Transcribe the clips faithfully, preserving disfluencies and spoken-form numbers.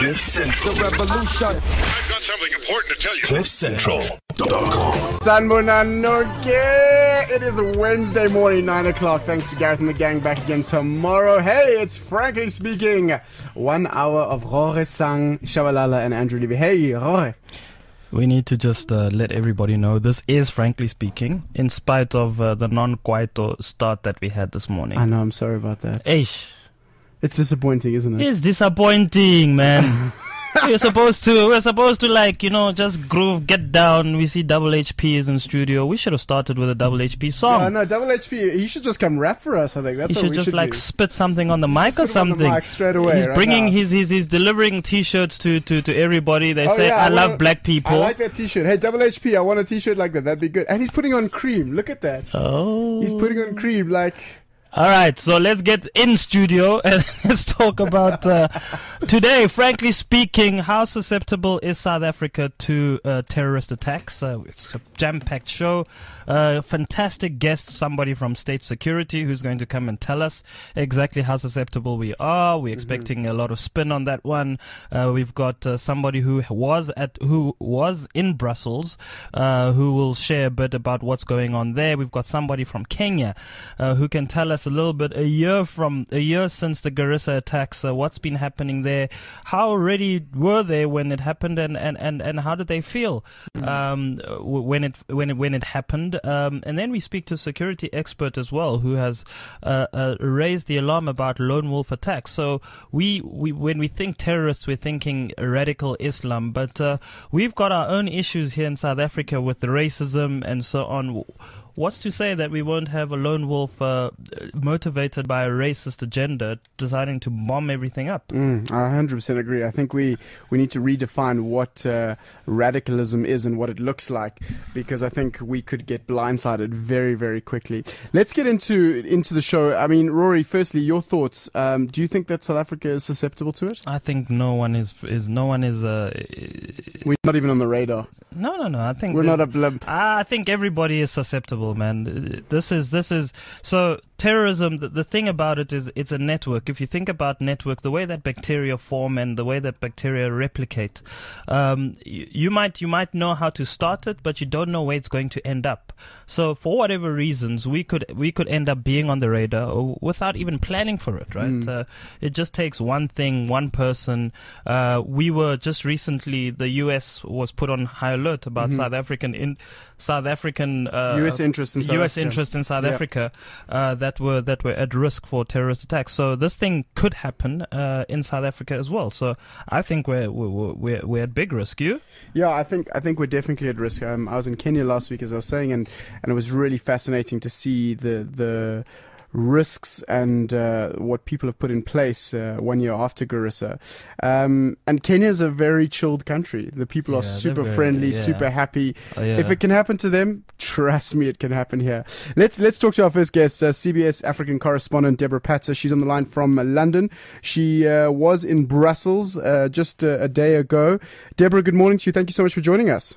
Cliff Central. The revolution. I've got something important to tell you. Cliff Central dot com. Sanbonanoke. It is a Wednesday morning, nine o'clock. Thanks to Gareth and the gang, back again tomorrow. Hey, it's Frankly Speaking. One hour of Rore Sang, Shabalala and Andrew Levy. Hey, Rore. We need to just uh, let everybody know this is Frankly Speaking, in spite of uh, the non-Kwaito start that we had this morning. I know, I'm sorry about that. Eish. It's disappointing, isn't it? It's disappointing, man. We're supposed to, we're supposed to like, you know, just groove, get down. We see Double H P is in studio. We should have started with a Double H P song. No, no, Double H P, he should just come rap for us, I think. That's he what should we just should like do. spit something on the mic or Just put him on the something. mic straight away, He's right bringing now. his, he's, he's delivering t-shirts to, to, to everybody. They Oh, say, yeah, I, I love wanna- black people. I like that t-shirt. Hey, Double H P, I want a t-shirt like that. That'd be good. And he's putting on cream. Look at that. oh. He's putting on cream like... All right, so let's get in studio and let's talk about uh, today. Frankly speaking, how susceptible is South Africa to uh, terrorist attacks? Uh, it's a jam-packed show. Uh, fantastic guest, somebody from State Security, who's going to come and tell us exactly how susceptible we are. We're expecting mm-hmm. a lot of spin on that one. Uh, we've got uh, somebody who was at who was in Brussels, uh, who will share a bit about what's going on there. We've got somebody from Kenya uh, who can tell us a little bit a year from a year since the Garissa attacks, uh, what's been happening there, how ready were they when it happened, and, and, and, and how did they feel um, when it when it when it happened? Um, and then we speak to a security expert as well, who has uh, uh, raised the alarm about lone wolf attacks. So we, we when we think terrorists, we're thinking radical Islam, but uh, we've got our own issues here in South Africa with the racism and so on. What's to say that we won't have a lone wolf uh, motivated by a racist agenda deciding to bomb everything up? Mm, I one hundred percent agree. I think we, we need to redefine what uh, radicalism is and what it looks like, because I think we could get blindsided very, very quickly. Let's get into into the show. I mean, Rory, firstly, your thoughts. Um, do you think that South Africa is susceptible to it? I think no one is. is no one is. Uh, We're not even on the radar. No, no, no. I think We're there's- not a blimp. I think everybody is susceptible, man. This is this is so terrorism. The, the thing about it is it's a network. If you think about networks, the way that bacteria form and the way that bacteria replicate, um, you, you might you might know how to start it, but you don't know where it's going to end up. So for whatever reasons, we could we could end up being on the radar or without even planning for it, right? Mm. Uh, it just takes one thing, one person. Uh, we were just recently, the U S was put on high alert about Mm-hmm. South African in South African uh, U S interests in South U S Africa. interests in South Yeah. Africa uh, that were that were at risk for terrorist attacks. So this thing could happen uh, in South Africa as well. So I think we're we're we're, we're at big risk. You? Yeah, I think I think we're definitely at risk. Um, I was in Kenya last week, as I was saying, and, and it was really fascinating to see the the risks and uh, what people have put in place uh, one year after Garissa. Um, and Kenya is a very chilled country. The people Yeah, are they're super very- friendly, yeah. super happy. Oh, yeah. If it can happen to them, trust me, it can happen here. Let's let's talk to our first guest, uh, C B S African correspondent Deborah Patzer. She's on the line from uh, London. She uh, was in Brussels uh, just uh, a day ago. Deborah, good morning to you. Thank you so much for joining us.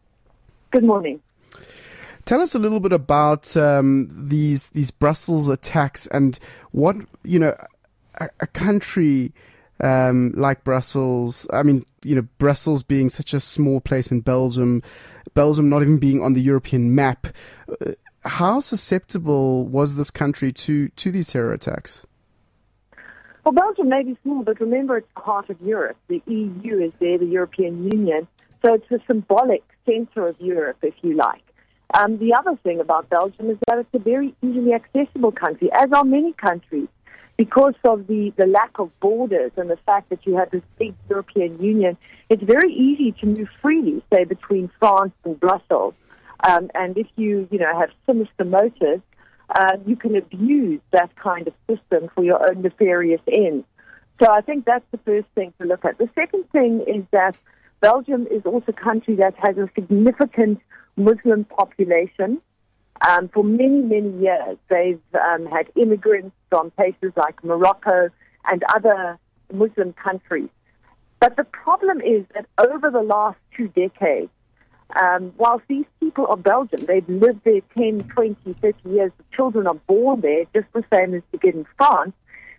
Good morning. Tell us a little bit about um, these these Brussels attacks and what, you know, a, a country um, like Brussels, I mean, you know, Brussels being such a small place in Belgium, Belgium not even being on the European map. Uh, how susceptible was this country to, to these terror attacks? Well, Belgium may be small, but remember it's part of Europe. The E U is there, the European Union. So it's a symbolic center of Europe, if you like. Um, the other thing about Belgium is that it's a very easily accessible country, as are many countries, because of the, the lack of borders and the fact that you have this big European Union. It's very easy to move freely, say, between France and Brussels. Um, and if you, you know, have sinister motives, uh, you can abuse that kind of system for your own nefarious ends. So I think that's the first thing to look at. The second thing is that Belgium is also a country that has a significant Muslim population. Um, for many, many years, they've um, had immigrants from places like Morocco and other Muslim countries. But the problem is that over the last two decades, um, whilst these people are Belgian, they've lived there ten, twenty, thirty years, the children are born there, just the same as you get in France,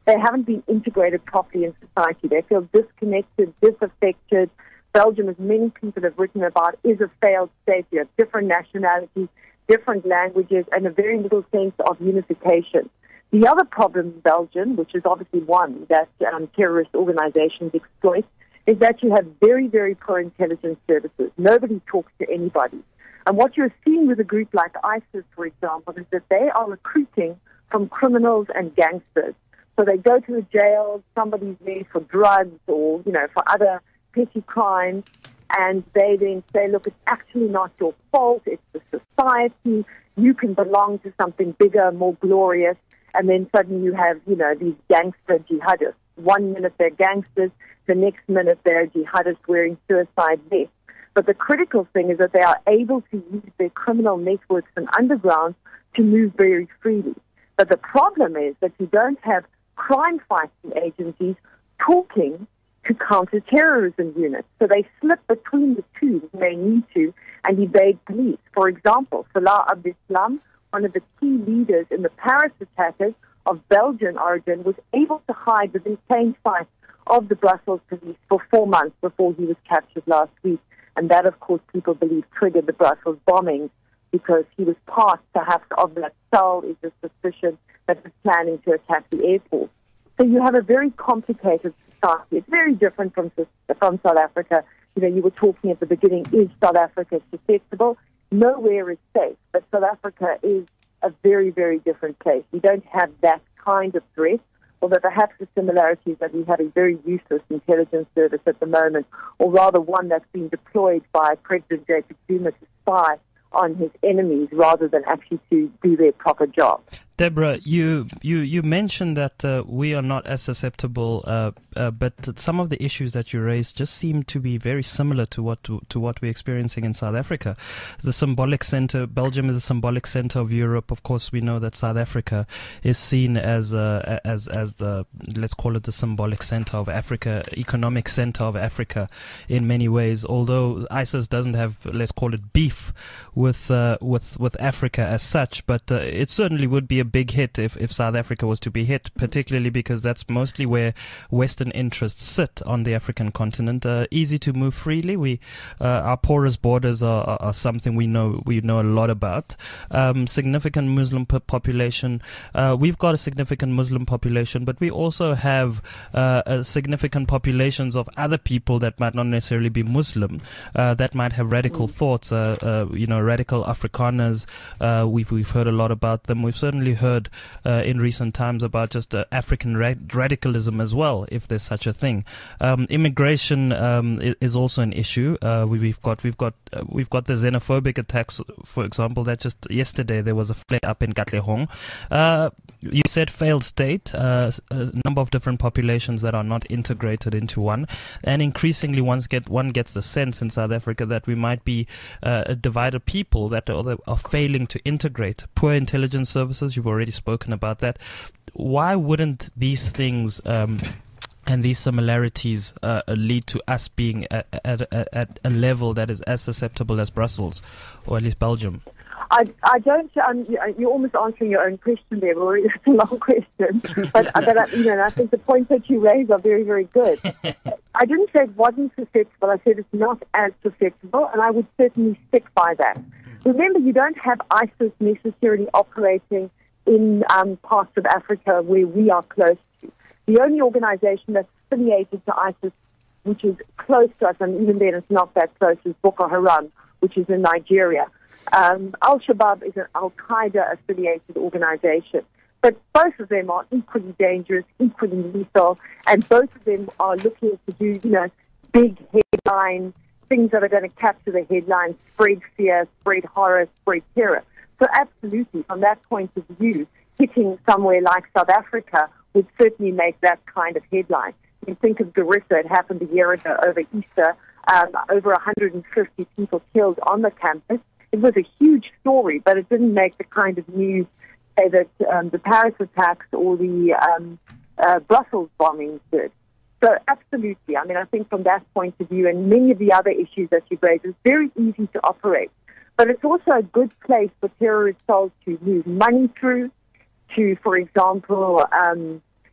they haven't been integrated properly in society. They feel disconnected, disaffected. Belgium, as many people have written about, is a failed state. You have different nationalities, different languages, and a very little sense of unification. The other problem in Belgium, which is obviously one that um, terrorist organizations exploit, is that you have very, very poor intelligence services. Nobody talks to anybody. And what you're seeing with a group like ISIS, for example, is that they are recruiting from criminals and gangsters. So they go to the jail, somebody's there for drugs or, you know, for other petty crimes, and they then say, look, it's actually not your fault, it's the society, you can belong to something bigger, more glorious, and then suddenly you have, you know, these gangster jihadists. One minute they're gangsters, the next minute they're jihadists wearing suicide vests. But the critical thing is that they are able to use their criminal networks and underground to move very freely. But the problem is that you don't have crime-fighting agencies talking to counter-terrorism units. So they slip between the two when they need to and evade police. For example, Salah Abdeslam, one of the key leaders in the Paris attackers of Belgian origin, was able to hide within plain sight of the Brussels police for four months before he was captured last week. And that, of course, people believe triggered the Brussels bombings because he was part, perhaps, of that cell, is the suspicion that was planning to attack the airport. So you have a very complicated society. It's very different from from South Africa. You know, you were talking at the beginning, is South Africa susceptible? Nowhere is safe, but South Africa is a very, very different place. We don't have that kind of threat, although perhaps the similarities that we have a very useless intelligence service at the moment, or rather one that's been deployed by President Jacob Zuma to spy on his enemies rather than actually to do their proper job. Deborah, you, you, you mentioned that uh, we are not as susceptible, uh, uh, but some of the issues that you raised just seem to be very similar to what to, to what we're experiencing in South Africa. The symbolic center, Belgium is a symbolic center of Europe. Of course, we know that South Africa is seen as uh, as as the, let's call it the symbolic center of Africa, economic center of Africa in many ways. Although ISIS doesn't have, let's call it, beef with uh, with with Africa as such, but uh, it certainly would be a big hit if, if South Africa was to be hit, particularly because that's mostly where Western interests sit on the African continent. Uh, easy to move freely. We, uh, our porous borders are, are, are something we know we know a lot about. Um, significant Muslim po- population. Uh, we've got a significant Muslim population, but we also have uh, a significant populations of other people that might not necessarily be Muslim, uh, that might have radical thoughts. Uh, uh, you know, radical Afrikaners. Uh, we've we've heard a lot about them. We've certainly heard uh, in recent times about just uh, African ra- radicalism as well, if there's such a thing. Um, immigration um, is, is also an issue. Uh, we, we've got we've got uh, we've got the xenophobic attacks, for example. That just yesterday there was a flare up in Katlehong. Uh, you said failed state, uh, a number of different populations that are not integrated into one, and increasingly one get one gets the sense in South Africa that we might be uh, a divided people that are, are failing to integrate. Poor intelligence services. You've already spoken about that. Why wouldn't these things um, and these similarities uh, lead to us being at, at, at a level that is as susceptible as Brussels, or at least Belgium? I, I don't. Um, you're almost answering your own question there, Rory. It's a long question, but, but I, you know, I think the points that you raise are very, very good. I didn't say it wasn't susceptible. I said it's not as susceptible, and I would certainly stick by that. Remember, you don't have ISIS necessarily operating in um, parts of Africa where we are close to. The only organization that's affiliated to ISIS, which is close to us, and even then it's not that close, is Boko Haram, which is in Nigeria. Um, Al-Shabaab is an Al-Qaeda-affiliated organization. But both of them are equally dangerous, equally lethal, and both of them are looking to do, you know, big headlines, things that are going to capture the headlines, spread fear, spread horror, spread terror. So absolutely, from that point of view, hitting somewhere like South Africa would certainly make that kind of headline. You think of Garissa, it happened a year ago over Easter, um, over one hundred fifty people killed on the campus. It was a huge story, but it didn't make the kind of news, say, that um, the Paris attacks or the um, uh, Brussels bombings did. So absolutely, I mean, I think from that point of view and many of the other issues that you've raised, it's very easy to operate. But it's also a good place for terrorist cells to move money through, to, for example, um,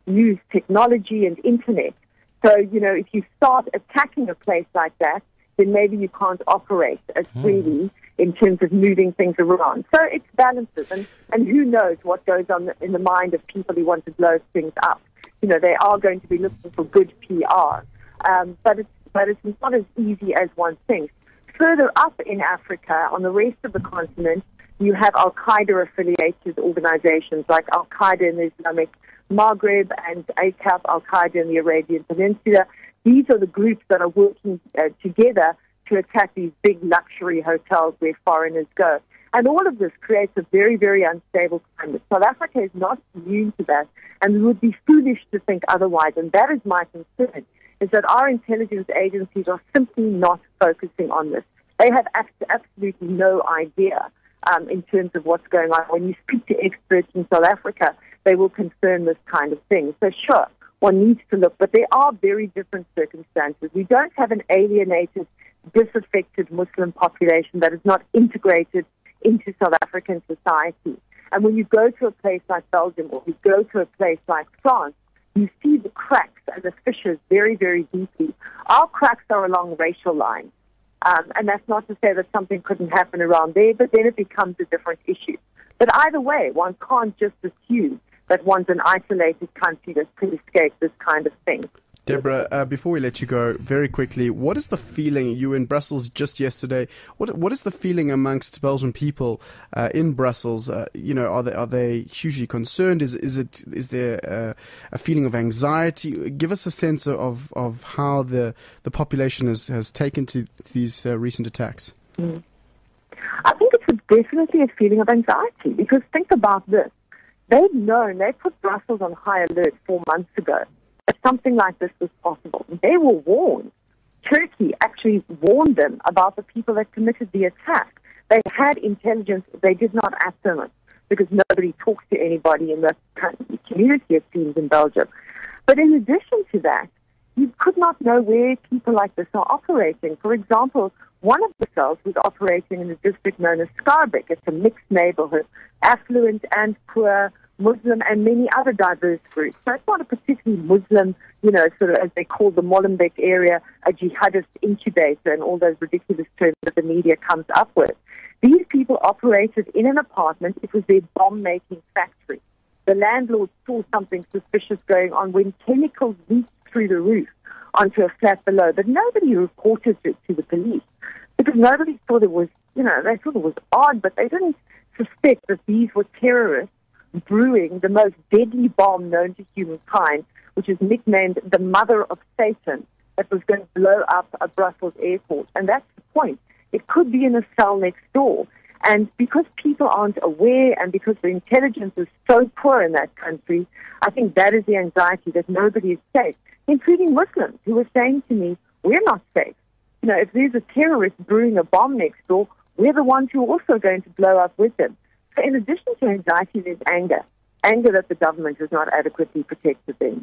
use technology and internet. So, you know, if you start attacking a place like that, then maybe you can't operate as freely in terms of moving things around. So it's balances, and, and who knows what goes on in the mind of people who want to blow things up. You know, they are going to be looking for good P R, um, but it's but it's not as easy as one thinks. Further up in Africa, on the rest of the continent, you have Al-Qaeda-affiliated organizations like Al-Qaeda in the Islamic Maghreb and A C A P, Al-Qaeda in the Arabian Peninsula. These are the groups that are working uh, together to attack these big luxury hotels where foreigners go. And all of this creates a very, very unstable climate. South Africa is not immune to that, and we would be foolish to think otherwise. And that is my concern, is that our intelligence agencies are simply not focusing on this. They have absolutely no idea um, in terms of what's going on. When you speak to experts in South Africa, they will confirm this kind of thing. So sure, one needs to look, but there are very different circumstances. We don't have an alienated, disaffected Muslim population that is not integrated into South African society. And when you go to a place like Belgium or you go to a place like France, you see the cracks and the fissures very, very deeply. Our cracks are along racial lines. Um, and that's not to say that something couldn't happen around there, but then it becomes a different issue. But either way, one can't just assume that one's an isolated country that could escape this kind of thing. Deborah, uh, before we let you go, very quickly, what is the feeling? You were in Brussels just yesterday. What What is the feeling amongst Belgian people uh, in Brussels? Uh, you know, are they are they hugely concerned? Is is it is there uh, a feeling of anxiety? Give us a sense of of how the the population has has taken to these uh, recent attacks. Mm. I think it's a, definitely a feeling of anxiety, because think about this: they've known, they put Brussels on high alert four months ago. Something like this was possible. They were warned. Turkey actually warned them about the people that committed the attack. They had intelligence. They did not act on it because nobody talks to anybody in the community, it seems, in Belgium. But in addition to that, you could not know where people like this are operating. For example, one of the cells was operating in a district known as Schaerbeek. It's a mixed neighborhood, affluent and poor, Muslim and many other diverse groups. So it's not a particularly Muslim, you know, sort of as they call the Molenbeek area, a jihadist incubator and all those ridiculous terms that the media comes up with. These people operated in an apartment. It was their bomb-making factory. The landlord saw something suspicious going on when chemicals leaked through the roof onto a flat below, but nobody reported it to the police because nobody thought it was, you know, they thought it was odd, but they didn't suspect that these were terrorists brewing the most deadly bomb known to humankind, which is nicknamed the Mother of Satan, that was going to blow up a Brussels airport. And that's the point. It could be in a cell next door. And because people aren't aware and because the intelligence is so poor in that country, I think that is the anxiety that nobody is safe, including Muslims who are saying to me, we're not safe. You know, if there's a terrorist brewing a bomb next door, we're the ones who are also going to blow up with them. So in addition to anxiety, there's anger. Anger that the government has not adequately protected them.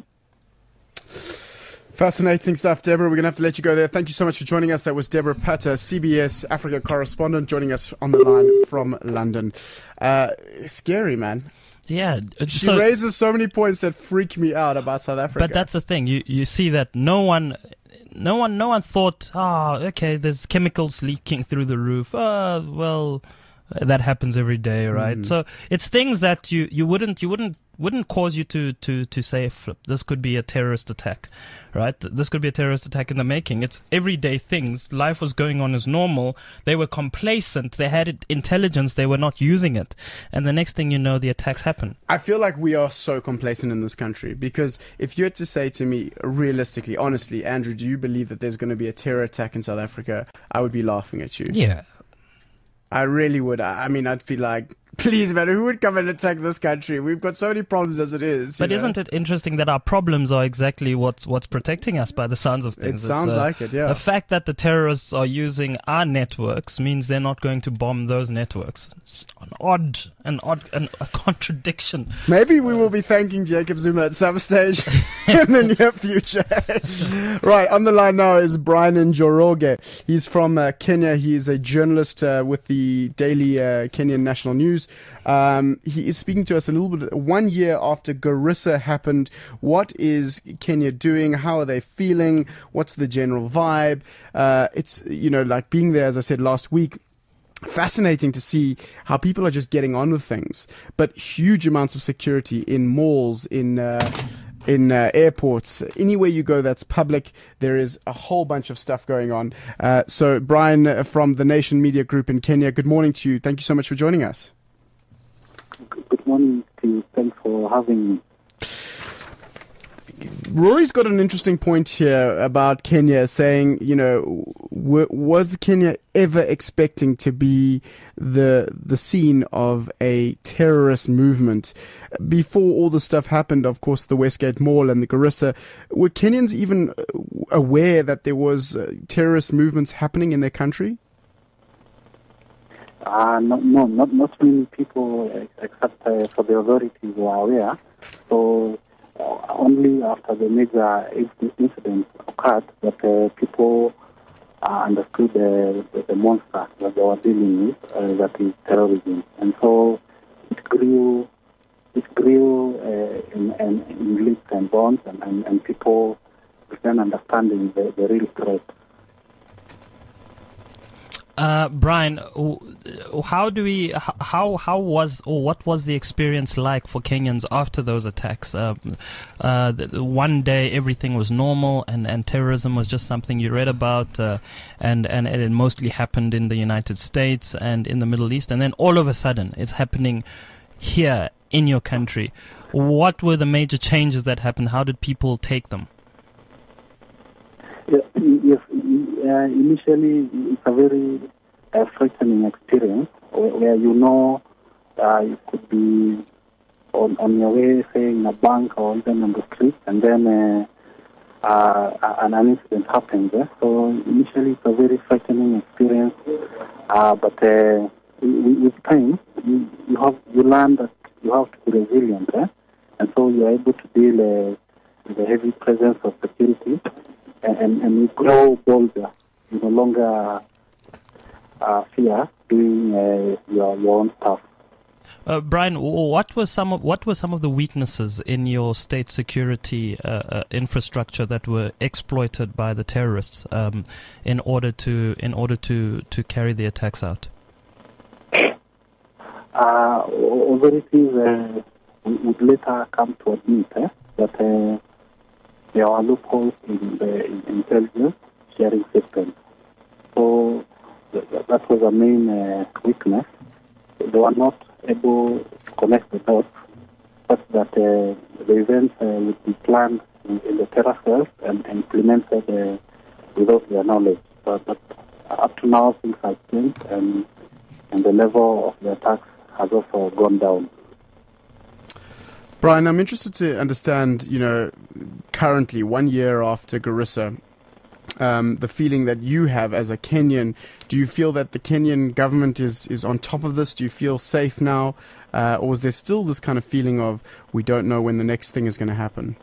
Fascinating stuff, Deborah. We're going to have to let you go there. Thank you so much for joining us. That was Deborah Patta, C B S Africa correspondent, joining us on the line from London. Uh, scary, man. Yeah. She so, raises so many points that freak me out about South Africa. But that's the thing. You you see that no one... No one, no one thought, oh, okay, there's chemicals leaking through the roof. Oh, well... That happens every day, right? Mm. So it's things that you, you wouldn't you wouldn't wouldn't cause you to, to, to say, flip, this could be a terrorist attack, right? This could be a terrorist attack in the making. It's everyday things. Life was going on as normal. They were complacent. They had intelligence. They were not using it. And the next thing you know, the attacks happen. I feel like we are so complacent in this country, because if you had to say to me, realistically, honestly, Andrew, do you believe that there's going to be a terror attack in South Africa? I would be laughing at you. Yeah. I really would. I mean, I'd be like, please, man, who would come and attack this country? We've got so many problems as it is. But know? Isn't it interesting that our problems are exactly what's what's protecting us by the sounds of things? It sounds uh, like it, yeah. The fact that the terrorists are using our networks means they're not going to bomb those networks. It's an odd, an odd, an, a contradiction. Maybe we will be thanking Jacob Zuma at some stage in the near future. Right, on the line now is Brian Njoroge. He's from uh, Kenya. He is a journalist uh, with the daily uh, Kenyan National News. news. Um, he is speaking to us a little bit one year after Garissa happened. What is Kenya doing? How are they feeling? What's the general vibe? Uh, it's, you know, like being there, as I said last week, fascinating to see how people are just getting on with things, but huge amounts of security in malls, in uh, in uh, airports, anywhere you go that's public, there is a whole bunch of stuff going on. Uh, so, Brian uh, from the Nation Media Group in Kenya, good morning to you. Thank you so much for joining us. Good morning to you. Thanks for having me. Rory's got an interesting point here about Kenya, saying, you know, w- was Kenya ever expecting to be the the scene of a terrorist movement? Before all this stuff happened, of course, the Westgate Mall and the Garissa, were Kenyans even aware that there was uh, terrorist movements happening in their country? Uh, no, no, not, not many people, except uh, for the authorities, were aware. So, Uh, only after the major incident occurred that uh, people uh, understood uh, the, the monster that they were dealing with, uh, that is terrorism. And so it grew, it grew uh, in, in, in leaps and bounds, and, and, and people began understanding the, the real threat. Uh, Brian, how do we, how, how was, or what was the experience like for Kenyans after those attacks? Uh, uh, one day everything was normal and, and terrorism was just something you read about, uh, and, and it mostly happened in the United States and in the Middle East, and then all of a sudden it's happening here in your country. What were the major changes that happened? How did people take them? Yes, yes uh, initially it's a very uh, frightening experience where, where you know uh, you could be on, on your way, say in a bank or even on the street, and then uh, uh, an incident happens. Eh? So initially it's a very frightening experience, uh, but uh, with time you, you have you learn that you have to be resilient, eh? And so you are able to deal uh, with the heavy presence of security. And, and you grow bolder. You no longer uh, fear doing uh, your, your own stuff. Uh, Brian, what was some of what were some of the weaknesses in your state security uh, uh, infrastructure that were exploited by the terrorists um, in order to in order to, to carry the attacks out? Uh, authorities uh, would later come to admit eh, that. Uh, There are loopholes in the intelligence sharing system. So th- that was a main uh, weakness. They were not able to connect the dots, such that uh, the events uh, would be planned in, in the terror cells and implemented uh, without their knowledge. But, but up to now, things have changed, and, and the level of the attacks has also gone down. Brian, I'm interested to understand, you know, currently, one year after Garissa, um, the feeling that you have as a Kenyan. Do you feel that the Kenyan government is, is on top of this? Do you feel safe now? Uh, or is there still this kind of feeling of we don't know when the next thing is going to happen?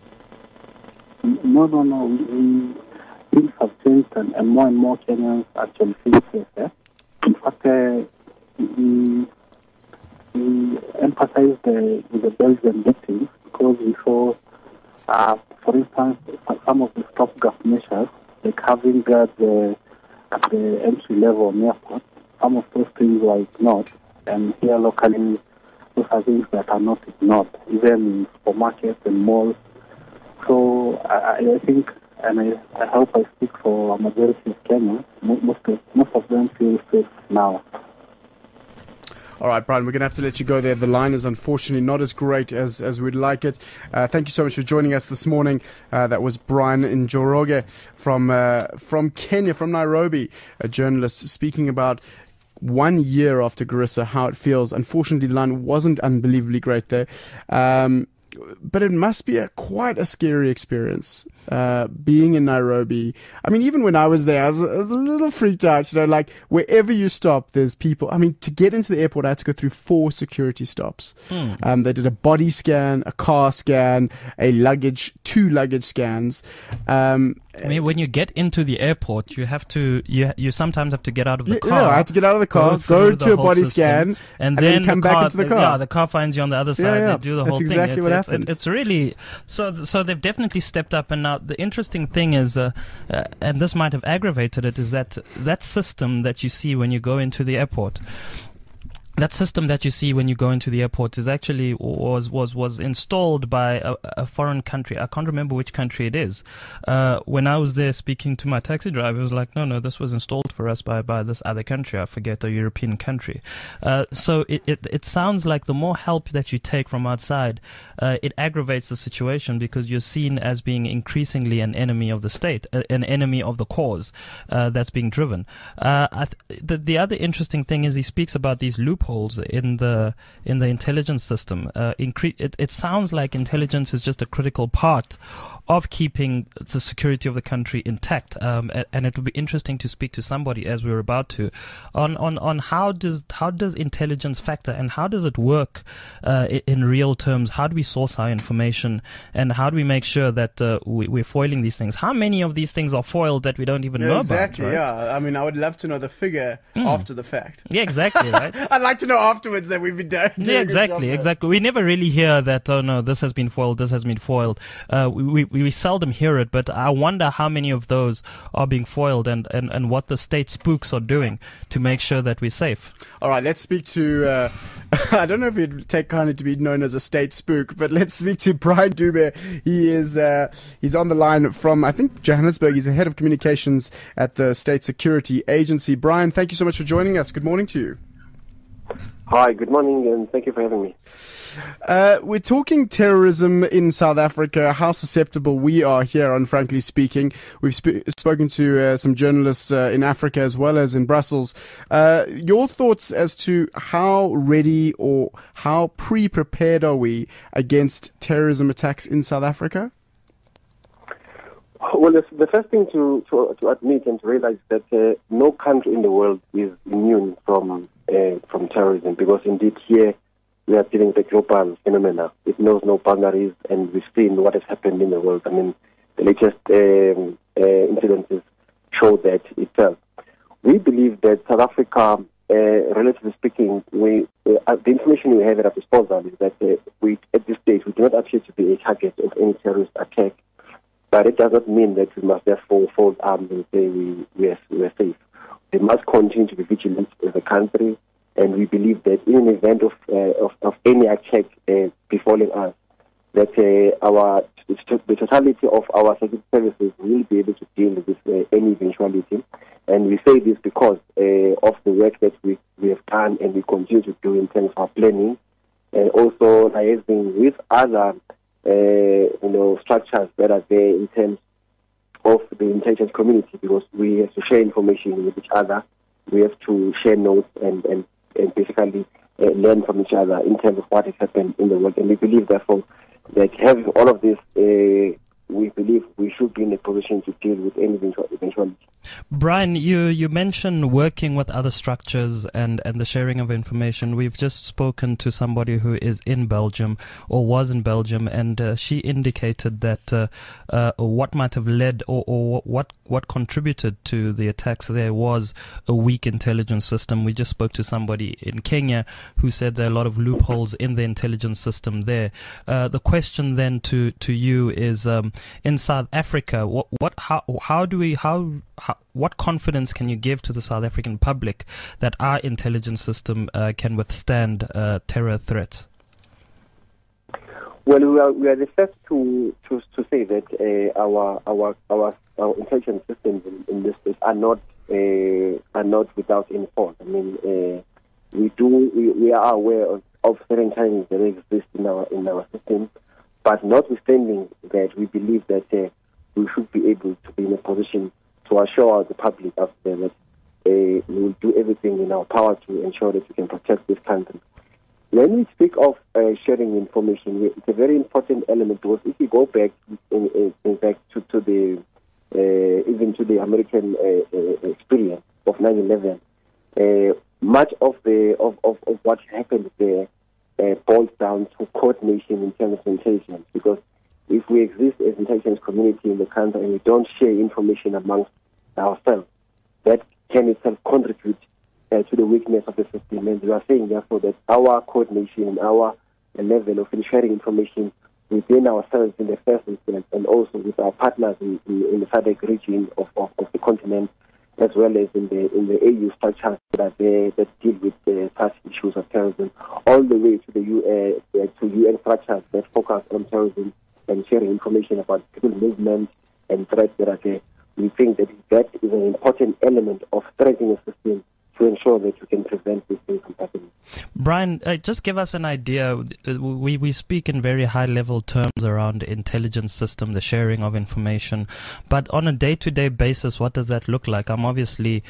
No, no, no. We, things have changed, and, and more and more Kenyans actually feel safe. Eh? In fact, uh, we, we emphasized uh, with the Belgian victims because we saw, uh, for instance, some of the stopgap measures, like having guards uh, at the entry level on airport. Some of those things were ignored, and here locally, those are things that are not ignored, even in supermarkets and malls. So I, I think, and I, I hope I speak for a majority of Kenyans, most of, most of them feel safe now. All right, Brian, we're going to have to let you go there. The line is unfortunately not as great as, as we'd like it. Uh, thank you so much for joining us this morning. Uh, that was Brian Njoroge from uh, from Kenya, from Nairobi, a journalist speaking about one year after Garissa, how it feels. Unfortunately, the line wasn't unbelievably great there. Um, but it must be a quite a scary experience. uh, being in Nairobi. I mean, even when I was there, I was, I was a little freaked out. You know, like wherever you stop, there's people. I mean, to get into the airport, I had to go through four security stops. Hmm. Um, they did a body scan, a car scan, a luggage, two luggage scans. Um, I mean, when you get into the airport, you have to, you you sometimes have to get out of the yeah, car. No, I had to get out of the car, go, go to a body system, scan, and, and then, then come the back car, into the car. Yeah, the car finds you on the other side. Yeah, yeah. They do the That's whole exactly thing. what it's, happened. It's, it's really so. So they've definitely stepped up. And now the interesting thing is, uh, uh, and this might have aggravated it, is that that system that you see when you go into the airport. That system that you see when you go into the airport is actually was was was installed by a, a foreign country. I can't remember which country it is. Uh, when I was there speaking to my taxi driver, he was like, "No, no, this was installed for us by, by this other country. I forget, a European country." Uh, so it, it it sounds like the more help that you take from outside, uh, it aggravates the situation because you're seen as being increasingly an enemy of the state, an enemy of the cause uh, that's being driven. Uh, I th- the the other interesting thing is he speaks about these loopholes in the in the intelligence system. Uh, incre- it, it sounds like intelligence is just a critical part of keeping the security of the country intact. Um, and, and it will be interesting to speak to somebody, as we were about to, on, on, on how does how does intelligence factor and how does it work uh, in, in real terms? How do we source our information and how do we make sure that uh, we, we're foiling these things? How many of these things are foiled that we don't even yeah, know exactly, about? Exactly. Right? Yeah. I mean, I would love to know the figure mm. after the fact. Yeah, exactly. Right. I'd like to know afterwards that we've been done. Yeah, exactly, exactly. We never really hear that. Oh no, this has been foiled. This has been foiled. Uh, we, we we seldom hear it, but I wonder how many of those are being foiled, and, and, and what the state spooks are doing to make sure that we're safe. All right, let's speak to. Uh, I don't know if it'd take kindly to be known as a state spook, but let's speak to Brian Dube. He is uh, he's on the line from I think Johannesburg. He's the head of communications at the State Security Agency. Brian, thank you so much for joining us. Good morning to you. Hi, good morning, and thank you for having me. Uh, we're talking terrorism in South Africa, how susceptible we are here on Frankly Speaking. We've sp- spoken to uh, some journalists uh, in Africa as well as in Brussels. Uh, your thoughts as to how ready or how pre-prepared are we against terrorism attacks in South Africa? Well, the first thing to, to, to admit and to realize that uh, no country in the world is immune from uh, from terrorism, because indeed here we are dealing with a global phenomena. It knows no boundaries, and we've seen what has happened in the world. I mean, the latest um, uh, incidences show that itself. We believe that South Africa, uh, relatively speaking, we uh, the information we have at our disposal is that uh, we, at this stage, we do not appear to be a target of any terrorist attack. But it does not mean that we must therefore fold arms and say we, we, are, we are safe. We must continue to be vigilant as a country, and we believe that in an event of uh, of, of any attack uh, befalling us, that uh, our the totality of our security services will be able to deal with uh, any eventuality. And we say this because uh, of the work that we, we have done and we continue to do in terms of our planning, and also liaising with other Uh, you know, structures that are there in terms of the intelligence community, because we have to share information with each other. We have to share notes and, and, and basically uh, learn from each other in terms of what has happened in the world. And we believe, therefore, that having all of this, uh, we believe we should be in a position to deal with any eventuality. Brian, you, you mentioned working with other structures and, and the sharing of information. We've just spoken to somebody who is in Belgium or was in Belgium, and uh, she indicated that uh, uh, what might have led or, or what what contributed to the attacks there was a weak intelligence system. We just spoke to somebody in Kenya who said there are a lot of loopholes in the intelligence system there. Uh, the question then to, to you is, um, in South Africa, what, what how how do we how How, what confidence can you give to the South African public that our intelligence system uh, can withstand uh, terror threats? Well, we are, we are the first to to, to say that uh, our our our our intelligence systems in, in this space are not uh, are not without any fault. I mean, uh, we do we, we are aware of, of certain challenges that exist in our in our system, but notwithstanding that, we believe that uh, we should be able to be in a position to assure the public out there that uh, we will do everything in our power to ensure that we can protect this country. when we speak of uh, sharing information, it's a very important element because if you go back, in, in, in fact, to, to the uh, even to the American uh, uh, experience of nine eleven, uh, much of the of, of, of what happened there uh, boils down to coordination in terms of intelligence. Because if we exist as intelligence community in the country and we don't share information amongst ourselves, that can itself contribute uh, to the weakness of the system. And we are saying, therefore, that our coordination and our uh, level of sharing information within ourselves in the first instance, and also with our partners in, in, in the S A D C region of, of, of the continent, as well as in the in the A U structures that they, that deal with uh, such issues of terrorism, all the way to the U, uh, to U N structures that focus on terrorism and sharing information about people movement and threats that are there. We think that that is an important element of strengthening the system to ensure that you can prevent these things from happening. Brian, uh, just give us an idea. We we speak in very high-level terms around intelligence system, the sharing of information, but on a day-to-day basis, what does that look like? I'm obviously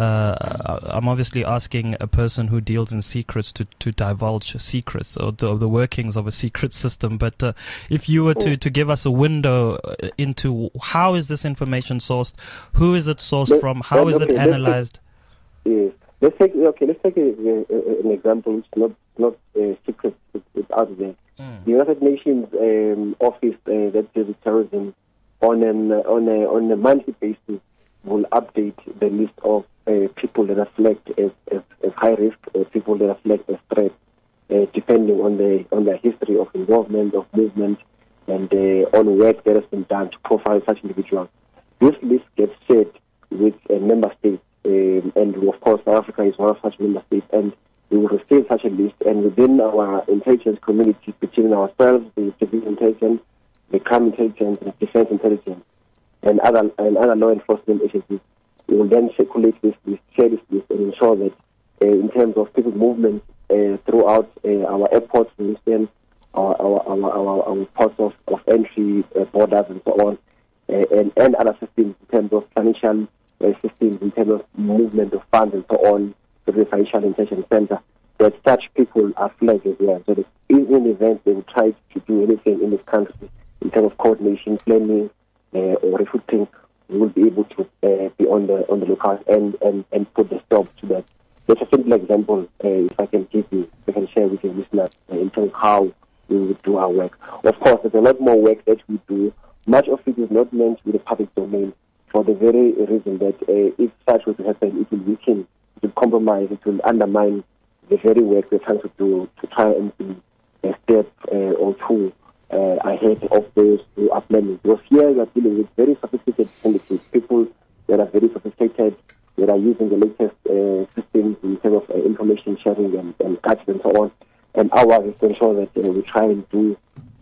uh, I'm obviously asking a person who deals in secrets to, to divulge secrets or the, or the workings of a secret system. But uh, if you were to, to give us a window into how is this information sourced, who is it sourced But, from, how is okay, it analyzed? Yes. Let's take okay. Let's take a, a, an example. It's not not uh, secret. It's, it's out there. Mm. The United Nations um, office uh, that deals with terrorism on an on a on a monthly basis will update the list of uh, people that are flagged as, as, as high risk, uh, people that are flagged as threats, uh, depending on the on their history of involvement, of movement, and uh, on work that has been done to profile such individuals. This list gets shared with uh, member states. Um, and of course, South Africa is one of such member states, and we will receive such a list. And within our intelligence community, between ourselves, the civil intelligence, the crime intelligence, the defense intelligence, and other and other law enforcement agencies, we will then circulate this list, share this list, and ensure that, uh, in terms of people movement uh, throughout uh, our airports, for instance, our our our, our, our ports of, of entry, uh, borders, and so on, uh, and and other systems in terms of financial. Uh, systems in terms of movement of funds and so on to the Financial Intelligence Center, that such people are flagged as well. So that in an event they will try to do anything in this country in terms of coordination, planning, uh, or refooting, we will be able to uh, be on the on the lookout and, and, and put the stop to that. That's a simple example, uh, if I can give you, I can share with your listeners uh, in terms of how we would do our work. Of course, there's a lot more work that we do. Much of it is not meant to be the public domain, for the very reason that uh, if such were to happen, it will weaken, it will compromise, it will undermine the very work we're trying to do to try and be a step uh, or two uh, ahead of those who are planning. Because here we are dealing with very sophisticated entities, people that are very sophisticated, that are using the latest uh, systems in terms of uh, information sharing and, and gadgets and so on. And our is to ensure that uh, we try and do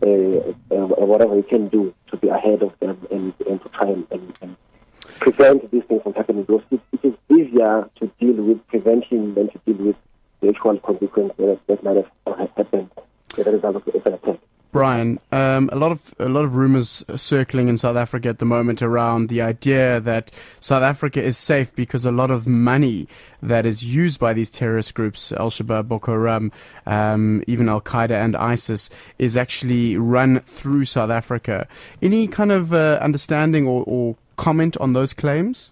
uh, uh, whatever we can do to be ahead of them and, and to try and, and, and prevent these things from happening, because it, it is easier to deal with prevention than to deal with the actual consequences that, that might have happened as a result of an attack. Brian, um, a lot of a lot of rumors circling in South Africa at the moment around the idea that South Africa is safe because a lot of money that is used by these terrorist groups, Al-Shabaab, Boko Haram, um, even Al-Qaeda and ISIS, is actually run through South Africa. Any kind of uh, understanding or, or comment on those claims?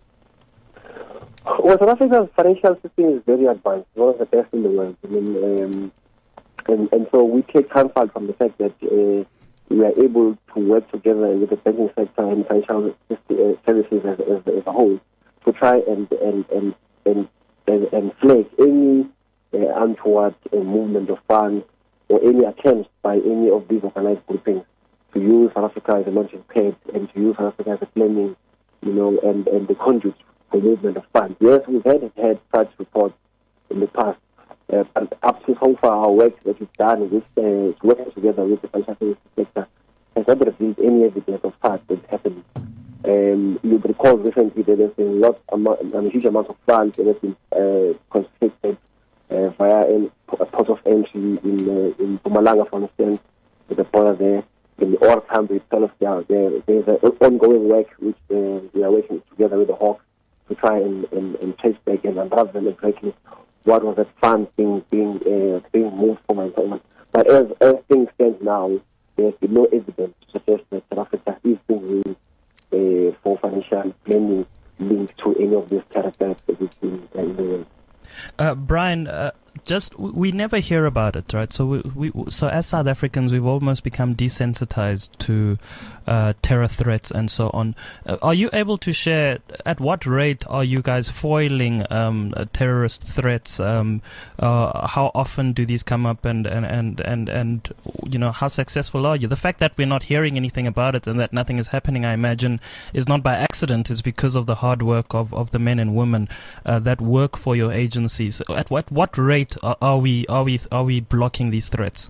Well, South Africa's financial system is very advanced, one of the best in the world. I mean, um, and, and so we take comfort from the fact that uh, we are able to work together with the banking sector and financial uh, services as, as, as a whole to try and and and and, and, and flag any uh, untoward uh, movement of funds or any attempts by any of these organized groupings to use South Africa as a launching pad and to use South Africa as a planning, you know, and, and the conduit for movement of funds. Yes, we've had, had such reports in the past, uh, but up to so far, our work that we've done with uh, working together with the financial services sector has not revealed any evidence of such that happening. Um, you recall recently that there's been lots, a huge amount of funds that have been uh, confiscated uh, via a port of entry in uh, in Mpumalanga, for instance, with the border there. In the Ore camp itself, there, there, there's an ongoing work which uh, we are working together with the Hawks to try and, and, and trace back and unravel exactly what was that fund being being uh, being moved from and so on. But as as things stand now, there's been no evidence to suggest that South Africa is being used uh, for financial planning linked to any of these terror attacks that we've seen in the world. Uh, Brian, uh, just we never hear about it, right? So we, we so as South Africans, we've almost become desensitized to uh, terror threats and so on. Uh, are you able to share at what rate are you guys foiling um, uh, terrorist threats? Um, uh, how often do these come up, and, and, and, and, and you know, how successful are you? The fact that we're not hearing anything about it and that nothing is happening, I imagine, is not by accident. It's because of the hard work of, of the men and women uh, that work for your agencies. At what what rate are, are we are we are we blocking these threats?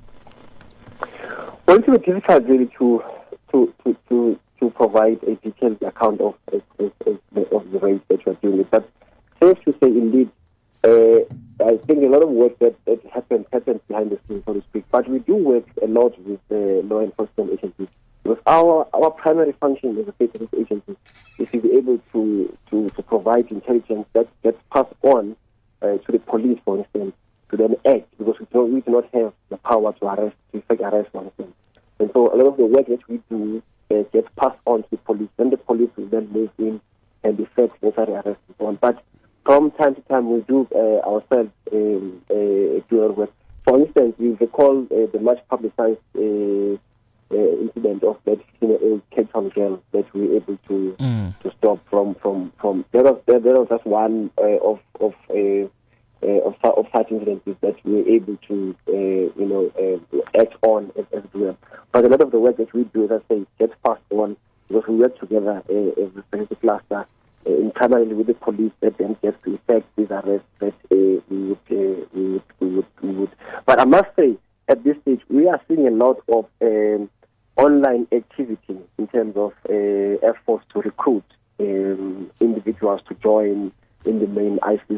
Well, it's very difficult really to to to to, to provide a detailed account of of, of, of the rates that we're doing. But safe to say, indeed, uh, I think a lot of work that, that happens happens behind the scenes, so to speak. But we do work a lot with uh, law enforcement agencies. Because our our primary function as a state agency is to be able to, to, to provide intelligence that gets passed on uh, to the police, for instance, to then act, because we do, we do not have the power to arrest, to effect arrest, for instance. And so a lot of the work that we do uh, gets passed on to the police. Then the police will then move in and effect necessary arrest and so on. But from time to time, we do uh, ourselves um, uh, do our work. For instance, we recall uh, the much publicized uh, uh, incident of that fifteen-year-old Cape Town girl that we were able to mm. to stop from from from. There was there, there was just one uh, of of uh, uh, of, of such incidents that we were able to uh, you know uh, act on as, as well. But a lot of the work that we do, as I say, gets passed on because we work together uh, as a security cluster. Uh, in primarily with the police that then gets to effect these arrests that uh, we, would, uh, we, would, we, would, we would. But I must say, at this stage, we are seeing a lot of um, online activity in terms of uh, efforts to recruit um, individuals to join in the main ISIS.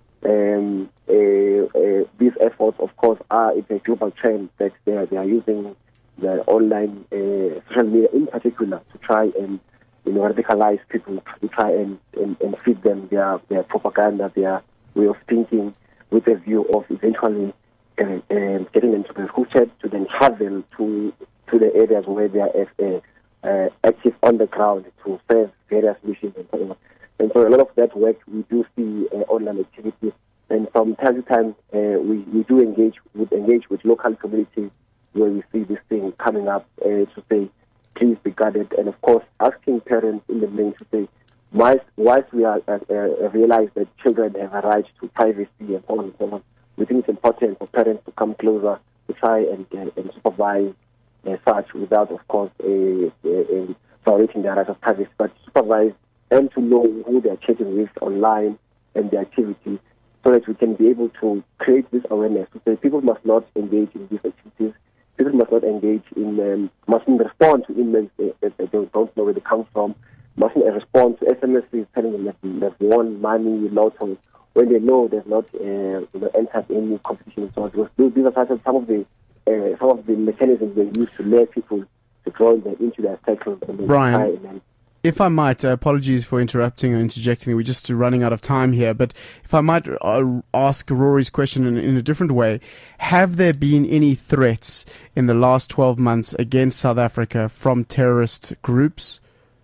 Um, uh, uh, these efforts, of course, are it's a global trend that they are, they are using the online uh, social media in particular to try and you know, radicalize people, to try and, and, and feed them their, their propaganda, their way of thinking, with a view of eventually uh, uh, getting them to be recruited to then travel to to the areas where they are uh, uh, active on the ground to serve various missions and so on. And so a lot of that work we do see uh, online activity, and from time to time uh, we, we do engage with engage with local communities where we see this thing coming up uh, to say, please be guarded, and of course asking parents in the main to say, whilst, whilst we are uh, uh, realize that children have a right to privacy and so on and so on, we think it's important for parents to come closer to try and, uh, and supervise uh, such without, of course, uh, uh, violating their right of privacy, but supervise and to know who they are chatting with online and their activity, so that we can be able to create this awareness to say people must not engage in these activities. People must not engage in, um, mustn't respond to emails that they don't know where they come from, mustn't respond to S M Ses telling them that they've won money, lotto, when they know they've not uh, you know, entered any competition and so on. Because these are some of the uh, some of the mechanisms they use to lure people to draw them into their cycles. And Brian, try and then, if I might, uh, apologies for interrupting or interjecting. We're just running out of time here. But if I might uh, ask Rory's question in, in a different way, have there been any threats in the last twelve months against South Africa from terrorist groups?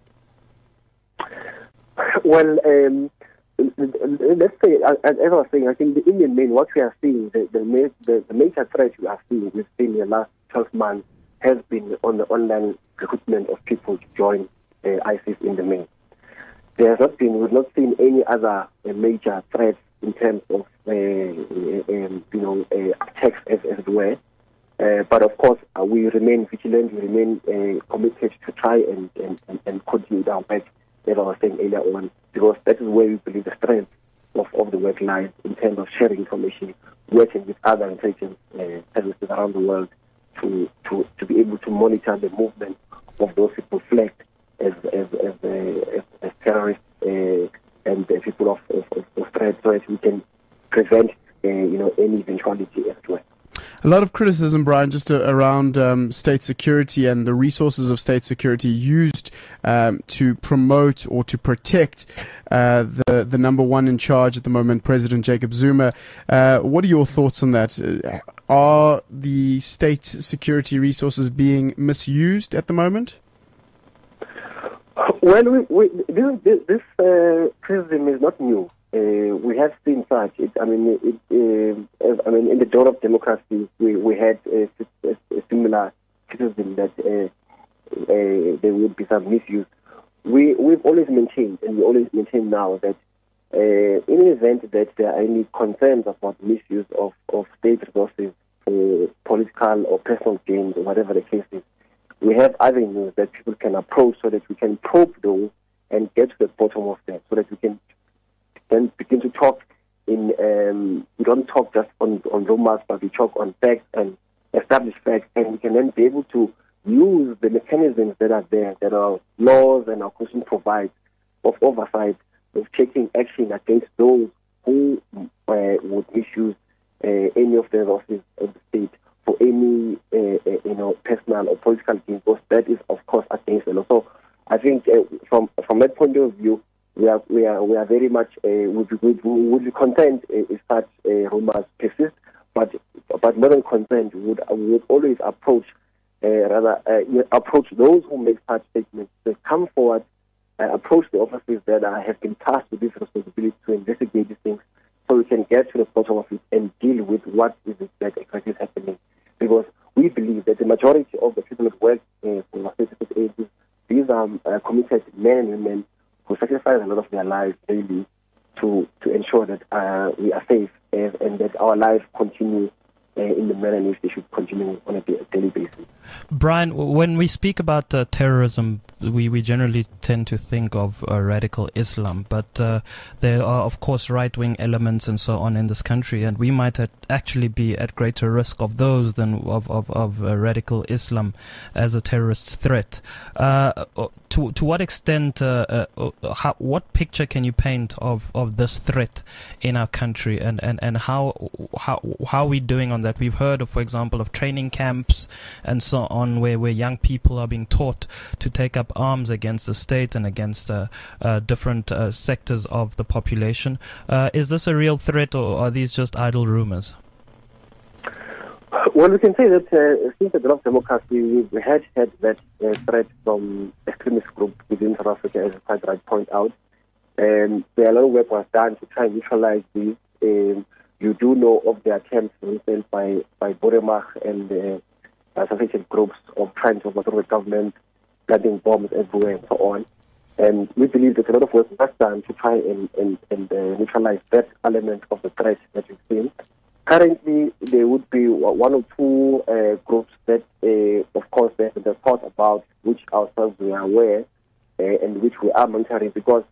Well, um, let's say, as I was saying, I think the Indian main, what we are seeing, the, the, the, the major threat we are seeing within the last twelve months has been on the online recruitment of people to join Uh, ISIS in the main. There has not been, we've not seen any other uh, major threats in terms of, uh, uh, um, you know, uh, attacks as, as it were. Uh, but of course, uh, we remain vigilant, we remain uh, committed to try and, and, and, and continue our work, as I was saying earlier on, because that is where we believe the strength of, of the work lies in terms of sharing information, working with other intelligence uh, services around the world to, to, to be able to monitor the movement of those people flagged as as as, uh, as, as terrorists uh, and uh, people of, of, of threat, so that we can prevent uh, you know any eventuality as well. A lot of criticism, Brian, just uh, around um, state security and the resources of state security used um, to promote or to protect uh, the the number one in charge at the moment, President Jacob Zuma. Uh, what are your thoughts on that? Uh, are the state security resources being misused at the moment? Well, we, we, this, this, this uh, criticism is not new. Uh, we have seen such. It, I mean, it, uh, I mean, in the dawn of democracy, we, we had a, a, a similar criticism that uh, uh, there would be some misuse. We, we've always maintained, and we always maintain now, that uh, in the event that there are any concerns about misuse of, of state resources for political or personal gains or whatever the case is, we have avenues that people can approach so that we can probe those and get to the bottom of them, so that we can then begin to talk in, um, we don't talk just on, on rumors, but we talk on facts and establish facts, and we can then be able to use the mechanisms that are there, that our laws and our constitution provide, of oversight, of taking action against those who uh, would misuse uh, any of the resources of the state for any uh, uh, you know, personal or political gain, because that is, of course, against the law. So I think uh, from from that point of view, we are we are we are very much uh, would be would, would be content uh, if such uh, rumors persist, but but more than content, we would we would always approach uh, rather uh, approach those who make such statements. They come forward, uh, approach the officers that are, have been tasked with this responsibility to investigate these things, so we can get to the bottom of it and deal with what is it that exactly is happening. Because we believe that the majority of the people that work uh, for our state agencies, these are uh, committed men and women who sacrifice a lot of their lives daily to to ensure that uh, we are safe and, and that our lives continue uh, in the manner in which they should continue on a daily basis. Brian, when we speak about uh, terrorism, we, we generally tend to think of uh, radical Islam, but uh, there are, of course, right-wing elements and so on in this country, and we might at actually be at greater risk of those than of, of, of uh, radical Islam as a terrorist threat. Uh, to to what extent, uh, uh, how, what picture can you paint of, of this threat in our country, and, and, and how, how, how are we doing on that? We've heard of, for example, of training camps and so on, where, where young people are being taught to take up arms against the state and against uh, uh, different uh, sectors of the population. Uh, is this a real threat, or are these just idle rumors? Well, we can say that uh, since the dawn of democracy, we had had that uh, threat from extremist groups within South Africa, as you quite right point out. And there a lot of work was done to try and neutralize these. Um, you do know of the attempts, for instance, by, by Boremach and uh, associated groups of trying to overthrow the government, planting bombs everywhere and so on. And we believe that a lot of work was done to try and, and, and uh, neutralize that element of the threat that we've seen. Currently, there would be one or two uh, groups that, uh, of course, they have thought about, which ourselves we are aware uh, and which we are monitoring, because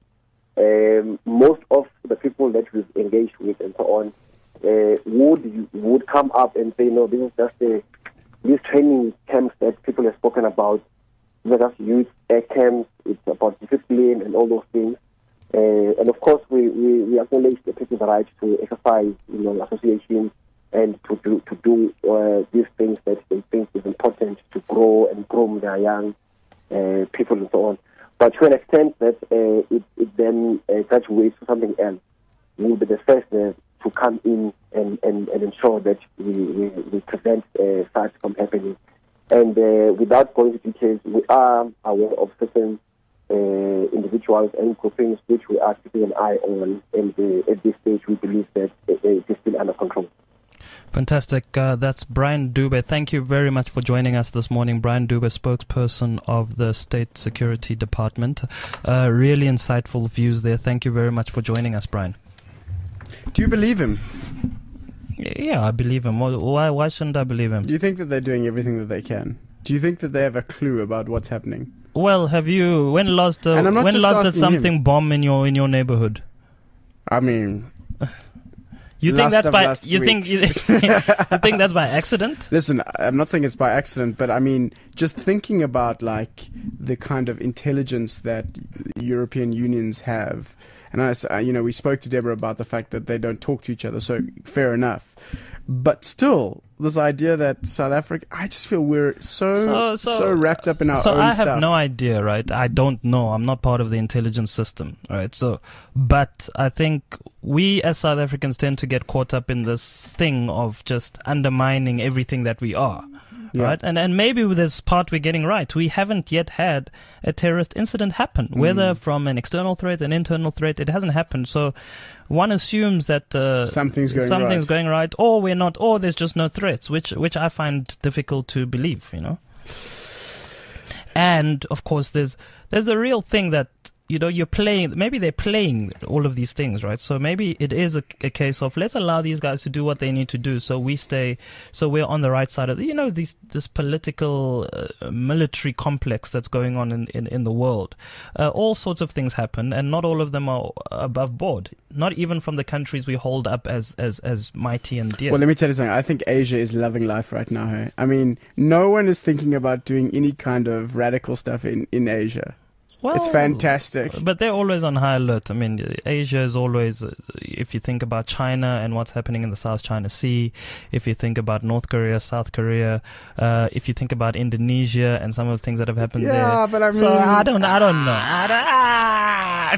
um, most of the people that we've engaged with and so on uh, would would come up and say, no, this is just a these training camps that people have spoken about. These are just youth uh, camps. It's about discipline and all those things. Uh, and of course, we, we, we acknowledge the people's right to exercise, you know, association and to do to do uh, these things that they think is important to grow and groom their young uh, people and so on. But to an extent that uh, it, it then uh, graduates to something else, we'll be the first uh, to come in and, and, and ensure that we, we, we prevent uh, such from happening. And uh, without going into details, we are aware of certain uh, individuals and groupings which we are keeping an eye on. And uh, at this stage, we believe that it is still under control. Fantastic. Uh, that's Brian Dube. Thank you very much for joining us this morning. Brian Dube, spokesperson of the State Security Department. Uh, really insightful views there. Thank you very much for joining us, Brian. Do you believe him? Yeah, I believe him. Why, why shouldn't I believe him? Do you think that they're doing everything that they can? Do you think that they have a clue about what's happening? Well, have you, when last, uh, when last did something him. bomb in your, in your neighborhood? I mean... You think that's by you think you, you think that's by accident? Listen, I'm not saying it's by accident, but I mean just thinking about like the kind of intelligence that European unions have And I, s- uh, you know, we spoke to Deborah about the fact that they don't talk to each other. So fair enough. But still, this idea that South Africa, I just feel we're so So- so, so- wrapped up in our so own I have stuff. no idea, right? I don't know. I'm not part of the intelligence system, right? So, but I think we as South Africans tend to get caught up in this thing of just undermining everything that we are. Yeah. Right, and and maybe with this part we're getting right. We haven't yet had a terrorist incident happen, whether Mm. from an external threat, an internal threat. It hasn't happened, so one assumes that uh, Something's going something's right. going right, or we're not, or there's just no threats, which which I find difficult to believe. You know, and of course there's there's a real thing that, you know, you're playing, maybe they're playing all of these things, right? So maybe it is a, a case of, let's allow these guys to do what they need to do, so we stay, so we're on the right side of the, you know, these, this political uh, military complex that's going on in, in, in the world. Uh, all sorts of things happen, and not all of them are above board, not even from the countries we hold up as, as, as mighty and dear. Well, let me tell you something. I think Asia is loving life right now. Hey? I mean, no one is thinking about doing any kind of radical stuff in, in Asia. Well, It's fantastic. But they're always on high alert. I mean, Asia is always, uh, if you think about China and what's happening in the South China Sea, if you think about North Korea, South Korea, uh, if you think about Indonesia and some of the things that have happened there. Yeah, but I mean, So I don't, I don't know. I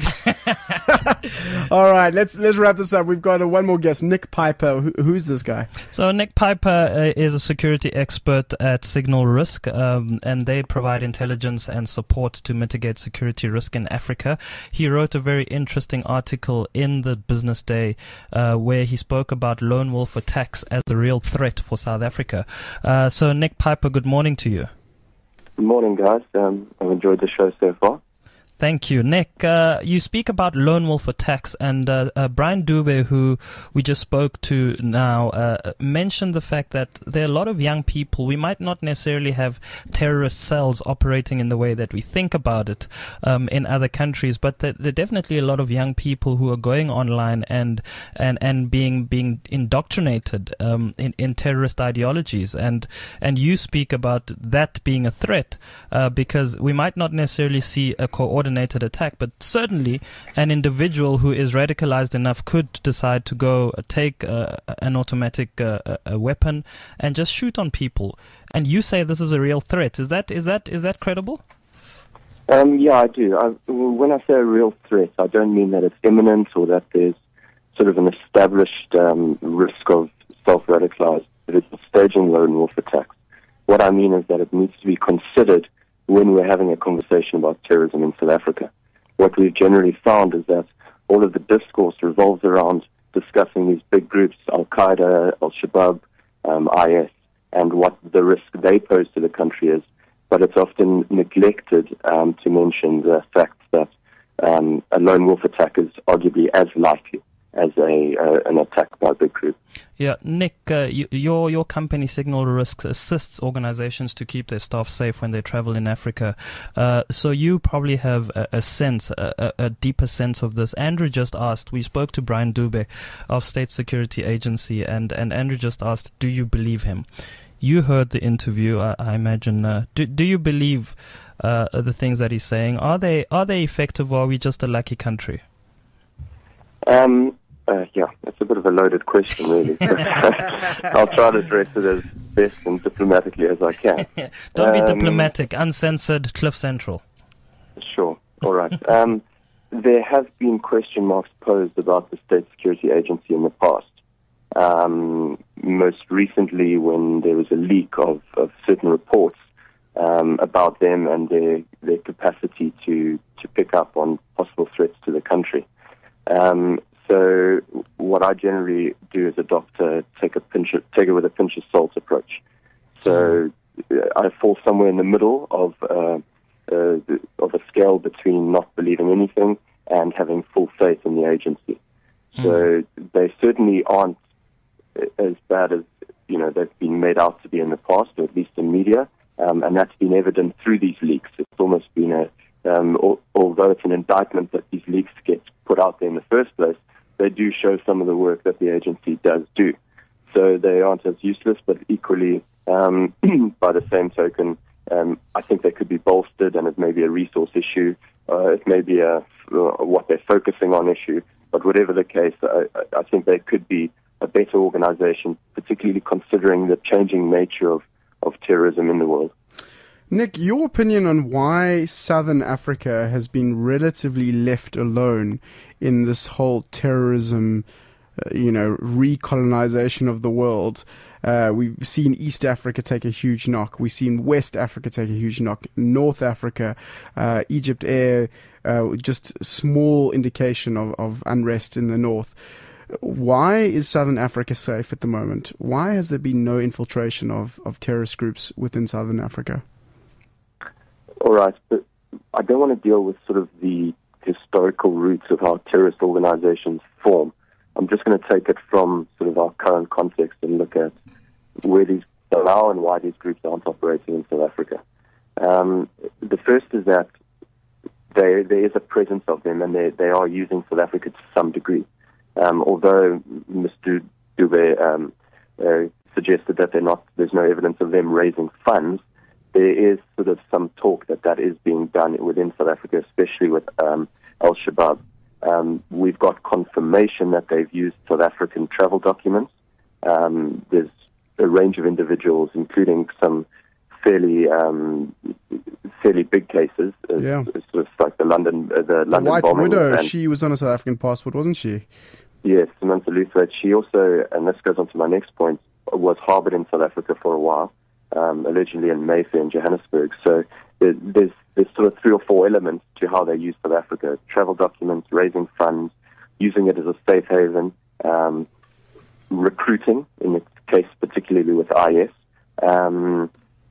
don't, all right, let's let's wrap this up. We've got uh, one more guest, Nick Piper. Who, who's this guy? So Nick Piper uh, is a security expert at Signal Risk, um, and they provide intelligence and support to mitigate security risk in Africa. He wrote a very interesting article in the Business Day uh, where he spoke about lone wolf attacks as a real threat for South Africa. Uh, so Nick Piper, good morning to you. Good morning, guys. Um, I've enjoyed the show so far. Thank you. Nick, uh, you speak about lone wolf attacks, and uh, uh, Brian Dube, who we just spoke to now, uh, mentioned the fact that there are a lot of young people. We might not necessarily have terrorist cells operating in the way that we think about it um, in other countries, but there, there are definitely a lot of young people who are going online and and, and being being indoctrinated um, in, in terrorist ideologies. And, and you speak about that being a threat uh, because we might not necessarily see a coordinated attack, but certainly an individual who is radicalized enough could decide to go take uh, an automatic uh, a weapon and just shoot on people. And you say this is a real threat. Is that is that is that credible? Um, yeah, I do. I, when I say a real threat, I don't mean that it's imminent or that there's sort of an established um, risk of self-radicalized individuals staging lone wolf attacks. What I mean is that it needs to be considered when we're having a conversation about terrorism in South Africa. What we've generally found is that all of the discourse revolves around discussing these big groups, Al-Qaeda, Al-Shabaab, um, I S, and what the risk they pose to the country is. But it's often neglected um, to mention the fact that um, a lone wolf attack is arguably as likely as a uh, an attack by a big group. Yeah, Nick, uh, you, your your company Signal Risk assists organizations to keep their staff safe when they travel in Africa. Uh, so you probably have a, a sense, a, a deeper sense of this. Andrew just asked. We spoke to Brian Dube of State Security Agency, and and Andrew just asked, "Do you believe him?" You heard the interview, I, I imagine. Uh, do do you believe uh, the things that he's saying? Are they are they effective, or are we just a lucky country? Um. Uh, yeah, that's a bit of a loaded question, really. I'll try to address it as best and diplomatically as I can. Don't be Um, diplomatic, uncensored, Cliff Central. Sure. All right. Um, there have been question marks posed about the State Security Agency in the past. Um, most recently, when there was a leak of, of certain reports um, about them and their their capacity to, to pick up on possible threats to the country. Um, so what I generally do as a doctor, take a pinch of, take it with a pinch of salt approach. So uh, I fall somewhere in the middle of uh, uh, of a scale between not believing anything and having full faith in the agency. Mm. So they certainly aren't as bad as, you know, they've been made out to be in the past, or at least in media, um, and that's been evident through these leaks. It's almost been a, um, al- although it's an indictment that these leaks get put out there in the first place, they do show some of the work that the agency does do. So they aren't as useless, but equally, um, by the same token, Um, I think they could be bolstered, and it may be a resource issue. Uh, it may be a uh, what they're focusing on issue. But whatever the case, I, I think they could be a better organization, particularly considering the changing nature of, of terrorism in the world. Nick, your opinion on why Southern Africa has been relatively left alone in this whole terrorism, uh, you know, recolonization of the world. Uh, we've seen East Africa take a huge knock. We've seen West Africa take a huge knock. North Africa, uh, Egypt Air, uh, just small indication of, of unrest in the north. Why is Southern Africa safe at the moment? Why has there been no infiltration of, of terrorist groups within Southern Africa? All right, but I don't want to deal with sort of the historical roots of how terrorist organizations form. I'm just going to take it from sort of our current context and look at where these are now and why these groups aren't operating in South Africa. Um, the first is that there there is a presence of them, and they they are using South Africa to some degree. Um, although Mister Dube um, uh, suggested that they're not, there's no evidence of them raising funds, there is sort of some talk that that is being done within South Africa, especially with um, Al-Shabaab. Um, we've got confirmation that they've used South African travel documents. Um, there's a range of individuals, including some fairly um, fairly big cases, uh, yeah. sort of like the London uh, the, The London White bombing. Widow, and, she was on a South African passport, wasn't she? Yes, Samantha Luther. She also, and this goes on to my next point, was harbored in South Africa for a while, um, allegedly in Mayfair in Johannesburg. So there, there's there's sort of three or four elements to how they use South Africa: travel documents, raising funds, using it as a safe haven, um, recruiting, in this case particularly with I S. Um,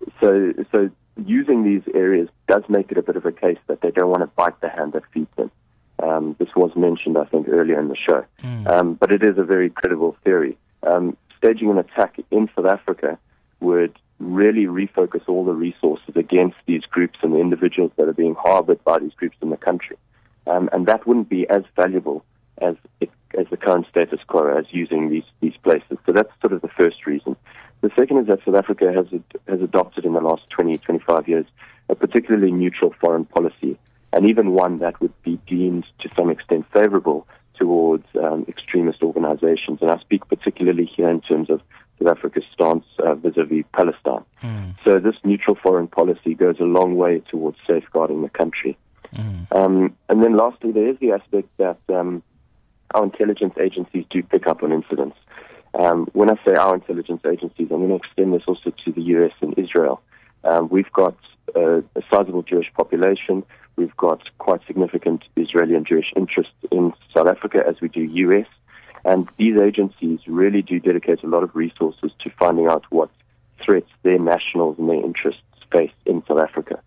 so so using these areas does make it a bit of a case that they don't want to bite the hand that feeds them. Um, this was mentioned, I think, earlier in the show. Mm. Um, but it is a very credible theory. Um, staging an attack in South Africa would really refocus all the resources against these groups and the individuals that are being harbored by these groups in the country. Um, and that wouldn't be as valuable as it, as the current status quo, as using these, these places. So that's sort of the first reason. The second is that South Africa has has adopted in the last twenty, twenty-five years a particularly neutral foreign policy, and even one that would be deemed to some extent favorable towards um, extremist organizations. And I speak particularly here in terms of South Africa's stance uh, vis-a-vis Palestine. Mm. So this neutral foreign policy goes a long way towards safeguarding the country. Mm. Um, and then lastly, there is the aspect that um, our intelligence agencies do pick up on incidents. Um, when I say our intelligence agencies, I'm going to extend this also to the U S and Israel. Um, we've got uh, a sizable Jewish population. We've got quite significant Israeli and Jewish interests in South Africa, as we do U S. And these agencies really do dedicate a lot of resources to finding out what threats their nationals and their interests face in South Africa.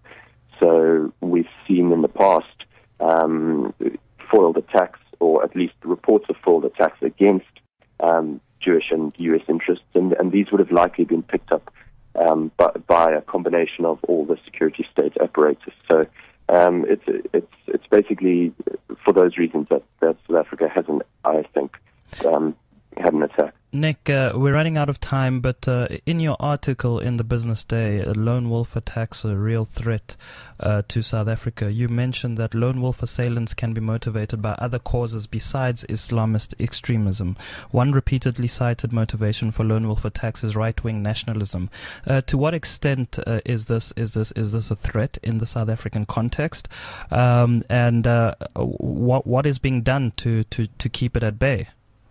So we've seen in the past um, foiled attacks, or at least reports of foiled attacks against um, Jewish and U S interests, and, and these would have likely been picked up um, by, by a combination of all the security state apparatus. So um, it's it's it's basically for those reasons that, that South Africa hasn't, I think, um, had an attack. Nick, uh, we're running out of time, but uh, in your article in the Business Day, Lone Wolf Attacks a Real Threat uh, to South Africa, you mentioned that lone wolf assailants can be motivated by other causes besides Islamist extremism. One repeatedly cited motivation for lone wolf attacks is right-wing nationalism. Uh, to what extent uh, is this is this is this a threat in the South African context, um, and uh, what what is being done to, to, to keep it at bay?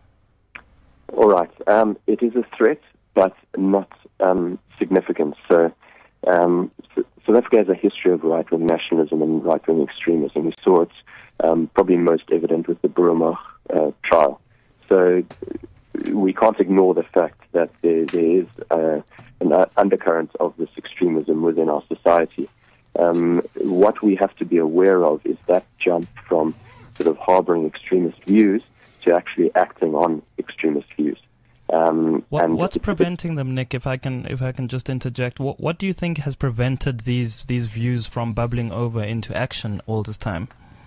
All right. Um, it is a threat, but not um, significant. So um, South Africa has a history of right-wing nationalism and right-wing extremism. We saw it um, probably most evident with the Burumach uh, trial. So we can't ignore the fact that there, there is uh, an undercurrent of this extremism within our society. Um, what we have to be aware of is that jump from sort of harboring extremist views to actually acting on extremist views. Um, what, and what's preventing them, Nick? If I can, if I can just interject, what, what do you think has prevented these these views from bubbling over into action all this time?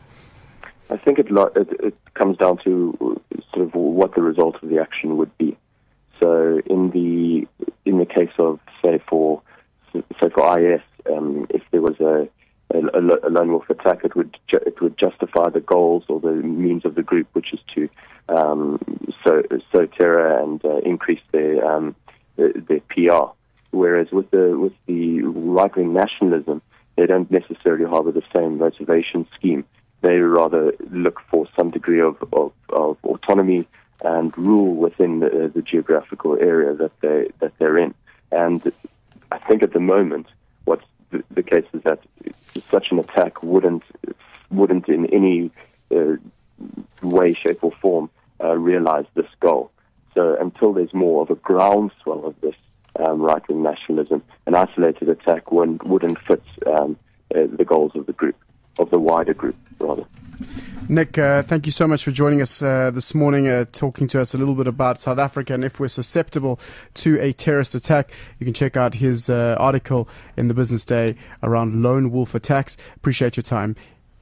I think it, it, it comes down to sort of what the result of the action would be. So, in the in the case of say for say for I S um, if there was a, a, a lone wolf attack, it would ju- it would justify the goals or the means of the group, which is to um, sow, sow terror and uh, increase their um, their, their P R. Whereas with the with the right-wing nationalism, they don't necessarily harbor the same motivation scheme. They rather look for some degree of, of, of autonomy and rule within the, the geographical area that they that they're in. And I think at the moment, what's the, the case is that such an attack wouldn't wouldn't in any uh, way, shape, or form uh, realize this goal. So until there's more of a groundswell of this um, right-wing nationalism, an isolated attack wouldn't, wouldn't fit um, uh, the goals of the group, of the wider group, rather. Nick, uh, thank you so much for joining us uh, this morning, uh, talking to us a little bit about South Africa and if we're susceptible to a terrorist attack. You can check out his uh, article in the Business Day around lone wolf attacks. Appreciate your time.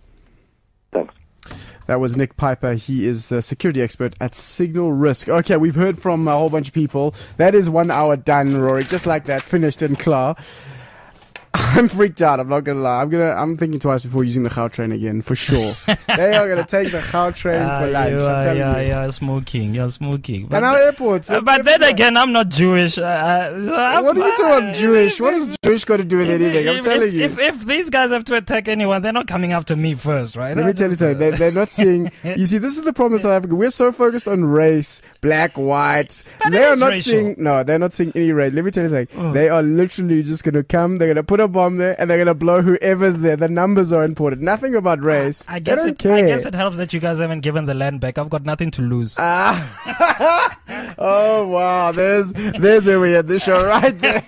Thanks. That was Nick Piper. He is a security expert at Signal Risk. Okay, we've heard from a whole bunch of people. That is one hour done, Rory. Just like that, finished and klar. I'm freaked out. I'm not gonna lie. I'm gonna. I'm thinking twice before using the Gautrain again, for sure. They are gonna take the Gautrain Ah, for lunch. you I'm are, telling yeah, you. You're smoking. You're smoking. And our airports. Uh, but then again, I'm not Jewish. Uh, uh, what are you doing, Jewish? What has Jewish got to do with anything? I'm if, telling if, you. If, if these guys have to attack anyone, they're not coming after me first, right? Let me tell you something. They, they're not seeing. You see, this is the problem in South Africa. We're so focused on race, black, white. But They it are is not racial. seeing. No, they're not seeing any race. Let me tell you something. Oh. They are literally just going to come. They're going to put a bomb there, and they're going to blow whoever's there. The numbers are important. Nothing about race. I guess they don't it. care. I guess it helps that you guys haven't given the land back. I've got nothing to lose. Ah. Oh wow, there's there's where we end the show right there.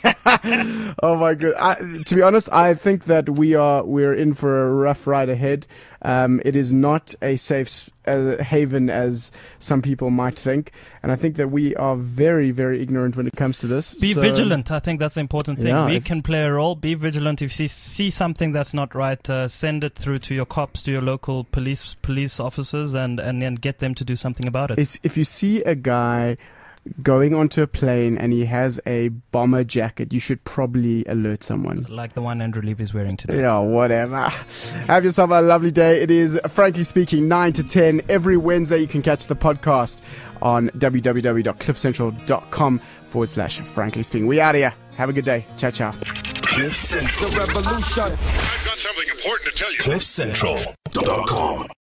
Oh my god. I, to be honest, I think that we are we're in for a rough ride ahead. Um, it is not a safe s- uh, haven as some people might think, and I think that we are very very ignorant when it comes to this. Be So- vigilant. I think that's the important thing. Yeah, we if- can play a role. Be vigilant. If you see, see something that's not right, uh, send it through to your cops, to your local police police officers, and and then get them to do something about it. Is if you see a guy going onto a plane and he has a bomber jacket, you should probably alert someone. Like the one Andrew Levy is wearing today. Yeah, whatever. Have yourself a lovely day. It is, frankly speaking, nine to ten every Wednesday. You can catch the podcast on www.cliffcentral.com forward slash frankly speaking. We out of here. Have a good day. Ciao, ciao. Cliff Central. I've got something important to tell you. cliff central dot com